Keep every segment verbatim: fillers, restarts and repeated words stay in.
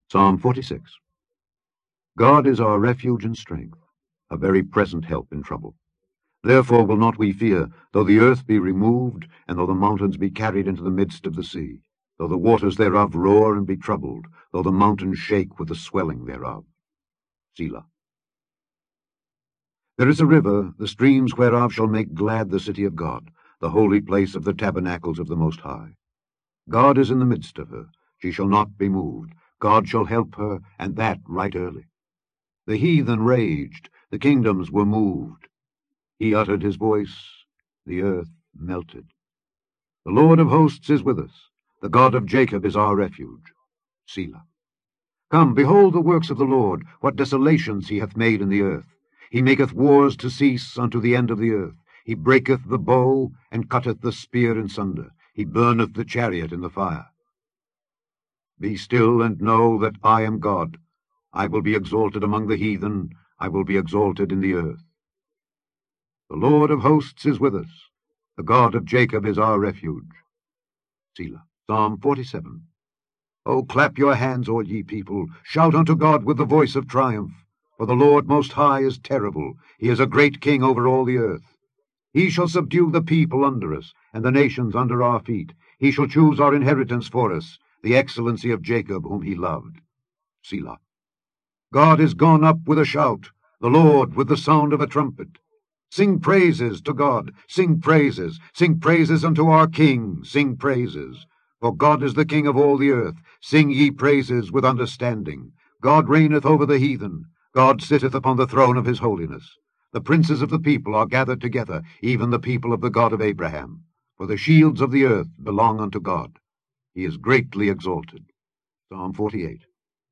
Psalm forty-six. God is our refuge and strength, a very present help in trouble. Therefore will not we fear, though the earth be removed, and though the mountains be carried into the midst of the sea, though the waters thereof roar and be troubled, though the mountains shake with the swelling thereof. Selah. There is a river, the streams whereof shall make glad the city of God, the holy place of the tabernacles of the Most High. God is in the midst of her, she shall not be moved. God shall help her, and that right early. The heathen raged, the kingdoms were moved. He uttered his voice, the earth melted. The Lord of hosts is with us, the God of Jacob is our refuge. Selah. Come, behold the works of the Lord, what desolations he hath made in the earth. He maketh wars to cease unto the end of the earth. He breaketh the bow, and cutteth the spear in sunder. He burneth the chariot in the fire. Be still, and know that I am God. I will be exalted among the heathen, I will be exalted in the earth. The Lord of hosts is with us, the God of Jacob is our refuge. Selah. Psalm forty-seven. O clap your hands, all ye people, shout unto God with the voice of triumph. For the Lord most high is terrible, he is a great king over all the earth. He shall subdue the people under us, and the nations under our feet. He shall choose our inheritance for us, the excellency of Jacob whom he loved. Selah. God is gone up with a shout, the Lord with the sound of a trumpet. Sing praises to God, sing praises, sing praises unto our King, sing praises. For God is the King of all the earth, sing ye praises with understanding. God reigneth over the heathen, God sitteth upon the throne of his holiness. The princes of the people are gathered together, even the people of the God of Abraham. For the shields of the earth belong unto God. He is greatly exalted. Psalm forty-eight.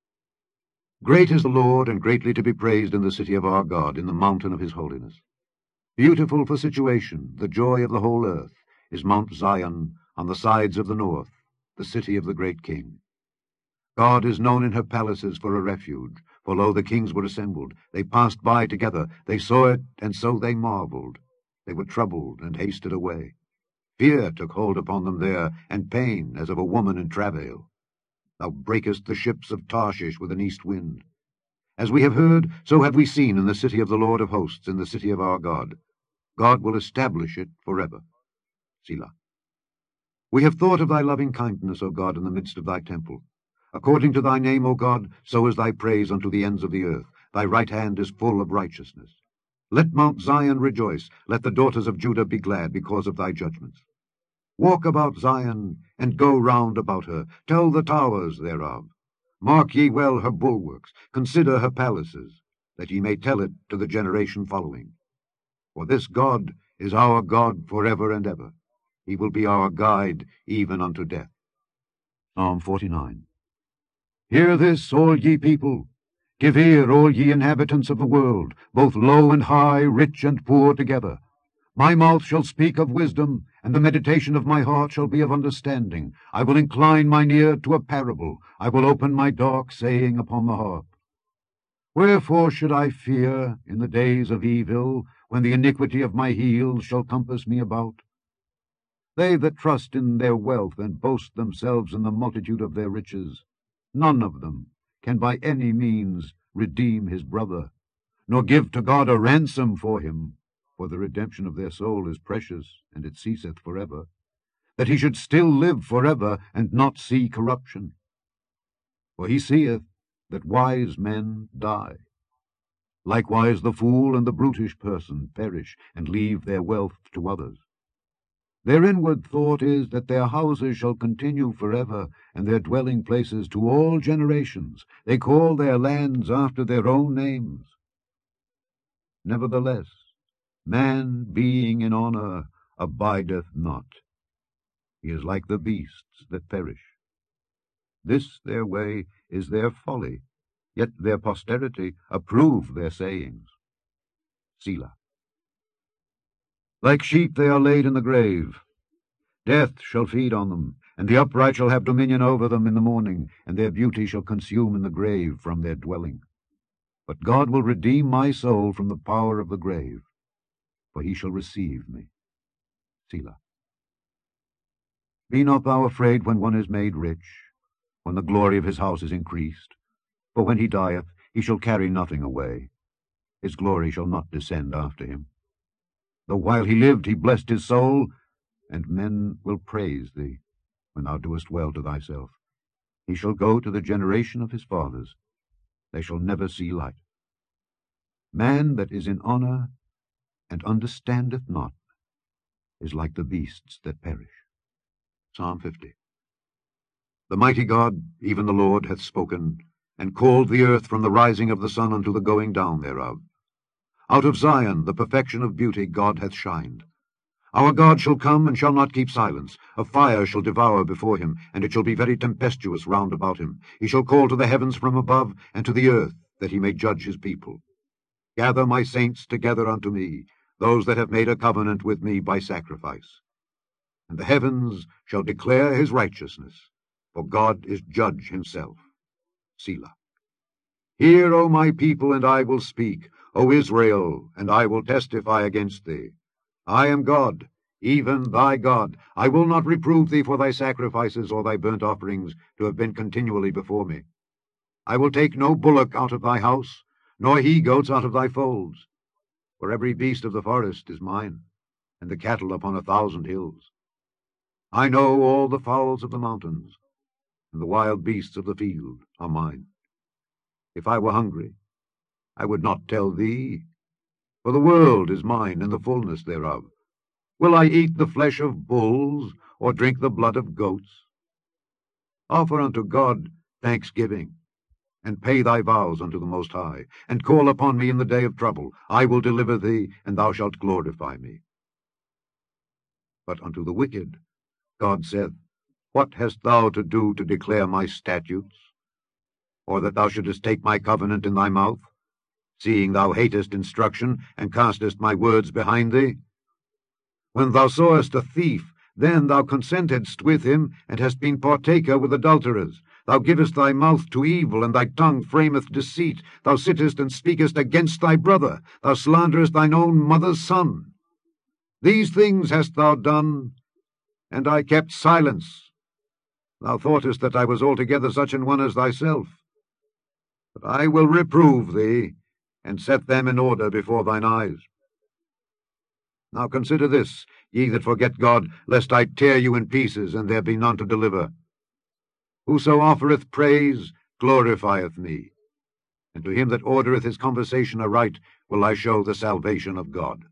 Great is the Lord, and greatly to be praised in the city of our God, in the mountain of his holiness. Beautiful for situation, the joy of the whole earth, is Mount Zion, on the sides of the north, the city of the great King. God is known in her palaces for a refuge, for lo, the kings were assembled. They passed by together, they saw it, and so they marveled. They were troubled, and hasted away. Fear took hold upon them there, and pain as of a woman in travail. Thou breakest the ships of Tarshish with an east wind. As we have heard, so have we seen in the city of the Lord of hosts, in the city of our God. God will establish it forever. Selah. We have thought of thy loving kindness, O God, in the midst of thy temple. According to thy name, O God, so is thy praise unto the ends of the earth. Thy right hand is full of righteousness. Let Mount Zion rejoice, let the daughters of Judah be glad because of thy judgments. Walk about Zion, and go round about her. Tell the towers thereof. Mark ye well her bulwarks, consider her palaces, that ye may tell it to the generation following. For this God is our God forever and ever. He will be our guide even unto death. Psalm forty-nine. Hear this, all ye people. Give ear, all ye inhabitants of the world, both low and high, rich and poor together. My mouth shall speak of wisdom, and the meditation of my heart shall be of understanding. I will incline mine ear to a parable. I will open my dark saying upon the harp. Wherefore should I fear in the days of evil, when the iniquity of my heels shall compass me about? They that trust in their wealth and boast themselves in the multitude of their riches, none of them can by any means redeem his brother, nor give to God a ransom for him. For the redemption of their soul is precious, and it ceaseth forever, that he should still live forever, and not see corruption. For he seeth that wise men die. Likewise the fool and the brutish person perish, and leave their wealth to others. Their inward thought is that their houses shall continue forever, and their dwelling places to all generations. They call their lands after their own names. Nevertheless, man, being in honour, abideth not. He is like the beasts that perish. This their way is their folly, yet their posterity approve their sayings. Selah. Like sheep they are laid in the grave. Death shall feed on them, and the upright shall have dominion over them in the morning, and their beauty shall consume in the grave from their dwelling. But God will redeem my soul from the power of the grave, for he shall receive me. Selah. Be not thou afraid when one is made rich, when the glory of his house is increased. For when he dieth, he shall carry nothing away. His glory shall not descend after him. Though while he lived he blessed his soul, and men will praise thee, when thou doest well to thyself. He shall go to the generation of his fathers. They shall never see light. Man that is in honour, and understandeth not, is like the beasts that perish. Psalm fifty. The mighty God, even the Lord, hath spoken, and called the earth from the rising of the sun unto the going down thereof. Out of Zion the perfection of beauty God hath shined. Our God shall come, and shall not keep silence. A fire shall devour before him, and it shall be very tempestuous round about him. He shall call to the heavens from above, and to the earth, that he may judge his people. Gather my saints together unto me, those that have made a covenant with me by sacrifice. And the heavens shall declare his righteousness, for God is judge himself. Selah. Hear, O my people, and I will speak, O Israel, and I will testify against thee. I am God, even thy God. I will not reprove thee for thy sacrifices or thy burnt offerings to have been continually before me. I will take no bullock out of thy house, nor he-goats out of thy folds. For every beast of the forest is mine, and the cattle upon a thousand hills. I know all the fowls of the mountains, and the wild beasts of the field are mine. If I were hungry, I would not tell thee, for the world is mine, and the fullness thereof. Will I eat the flesh of bulls, or drink the blood of goats? Offer unto God thanksgiving, and pay thy vows unto the Most High, and call upon me in the day of trouble. I will deliver thee, and thou shalt glorify me. But unto the wicked God saith, What hast thou to do to declare my statutes? Or that thou shouldest take my covenant in thy mouth, seeing thou hatest instruction, and castest my words behind thee? When thou sawest a thief, then thou consentedst with him, and hast been partaker with adulterers. Thou givest thy mouth to evil, and thy tongue frameth deceit. Thou sittest and speakest against thy brother. Thou slanderest thine own mother's son. These things hast thou done, and I kept silence. Thou thoughtest that I was altogether such an one as thyself. But I will reprove thee, and set them in order before thine eyes. Now consider this, ye that forget God, lest I tear you in pieces, and there be none to deliver. Whoso offereth praise glorifieth me, and to him that ordereth his conversation aright will I show the salvation of God.